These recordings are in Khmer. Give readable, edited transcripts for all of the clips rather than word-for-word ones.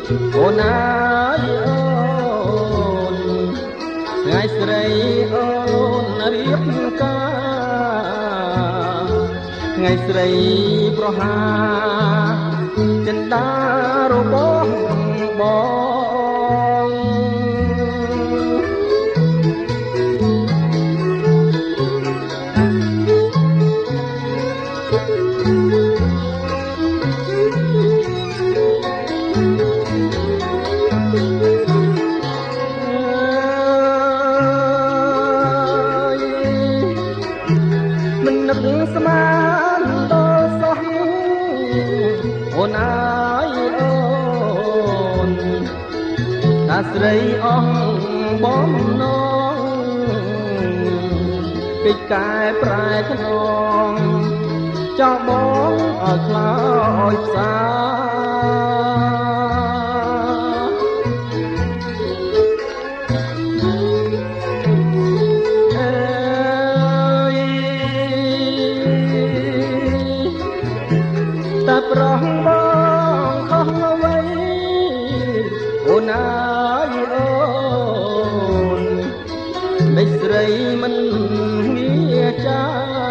អូនណាយអូនថ្ងៃស្រីអូនរៀបការថ្ងៃស្រីប្រហាចិន្តារបស់បងមិននឹកស្មានដល់សោះអូនអើយអូនតាស្រីអស់បំណងកិច្ចកែប្រែខ្នងចោលបងឲ្យខ្លោចផ្សាតែប្រោះបងខុសអ្វីអូនអើយអូនមិនស្រីមិនងាចា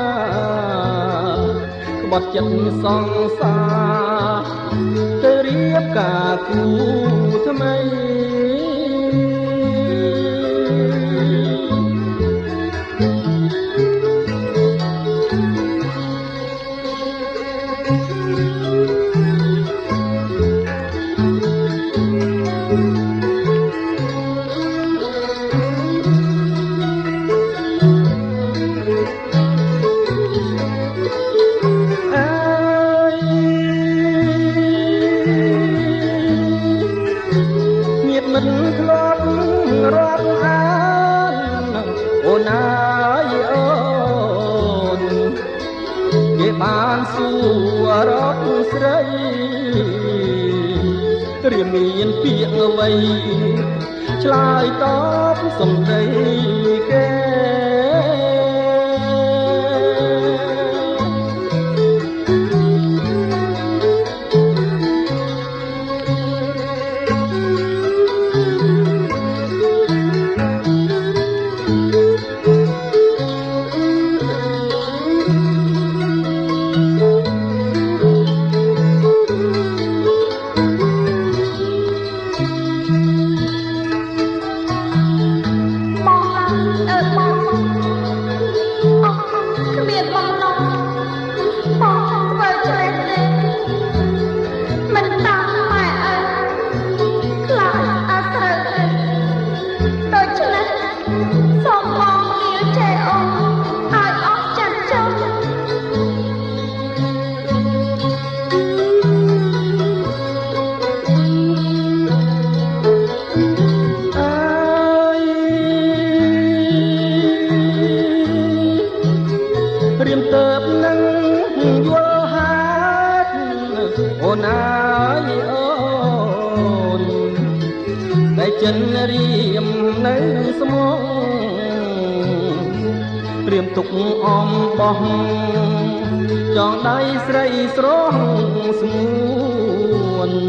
ក្បត់ចិត្តសង្សារទៅរៀបការគូថ្មីមិនធ្លាប់រាប់អានអូនអើយអូនគេបានសួររកស្រីត្រៀមមានពាក្យអ្វីឆ្លើយតបសំដីគេរៀមទៅនឹងយល់ហេតុអូនអើយអូនតែចិនរៀមនៅស្មងព្រៀមទុកអំបោះចងដៃស្រីស្រស់ស្ងួន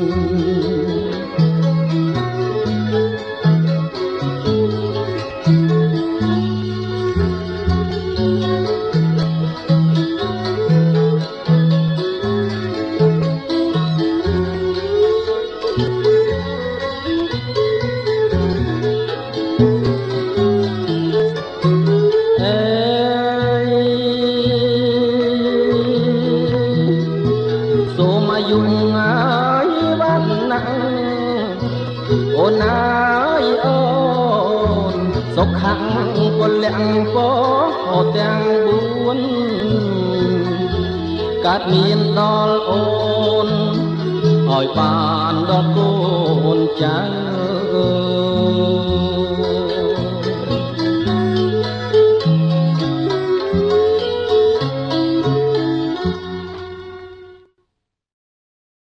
សូមអាយុងាយវណ្ណៈអូនអើយអូនសុខៈពលៈពោទាំង4កើតមានដល់អូនឲ្យបានដល់កូនចៅ